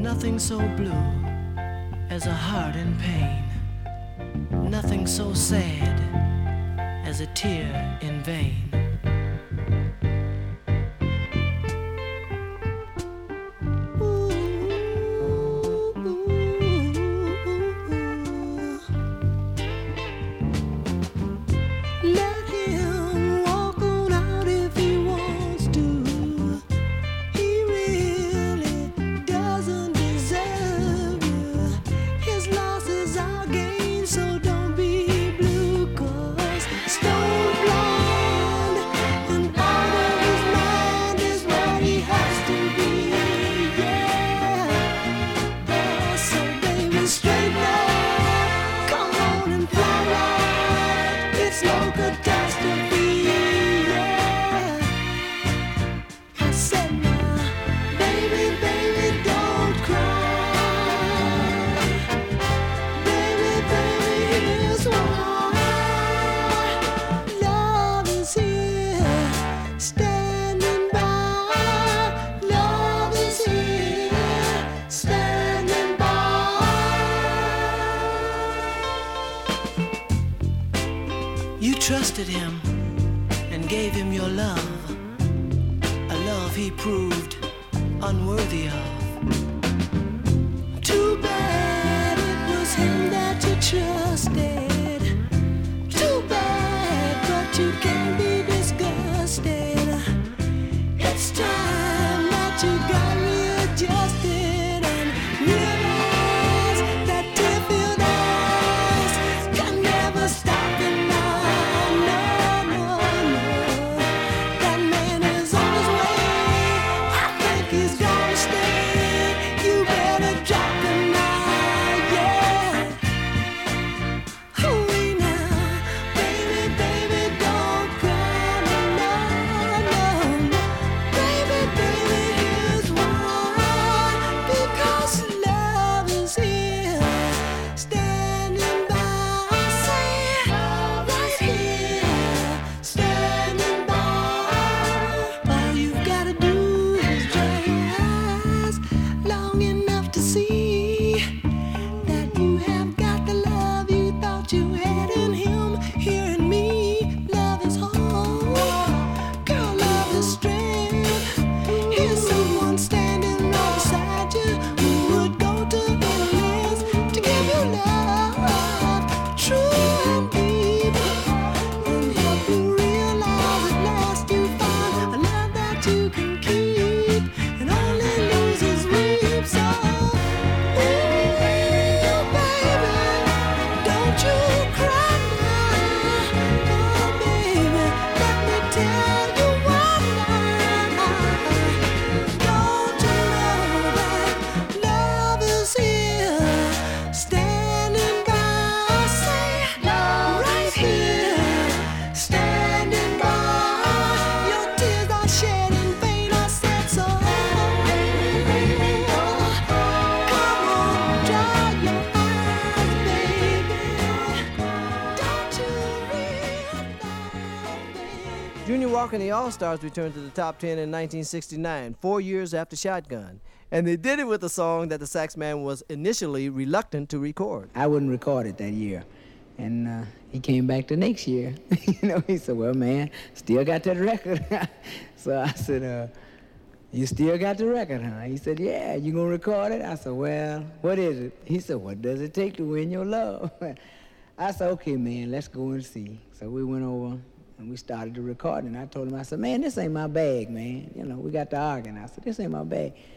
Nothing so blue as a heart in pain. Nothing so sad as a tear in vain. Trusted him and gave him your love, a love he proved unworthy of. Too bad it was him that you trusted. Too bad, but you can't be disgusted. It's time that you got readjusted and realized that tear-filled eyes can never stop in love. Junior Walker and the All-Stars returned to the top 10 in 1969, 4 years after Shotgun. And they did it with a song that the sax man was initially reluctant to record. I wouldn't record it that year. And he came back the next year. He said, well, man, still got that record. So I said, you still got the record, huh? He said, yeah, you gonna record it? I said, well, what is it? He said, what does it take to win your love? I said, okay, man, let's go and see. So we went over and we started the recording. I told him, I said, man, this ain't my bag, man. We got to arguing. I said, this ain't my bag.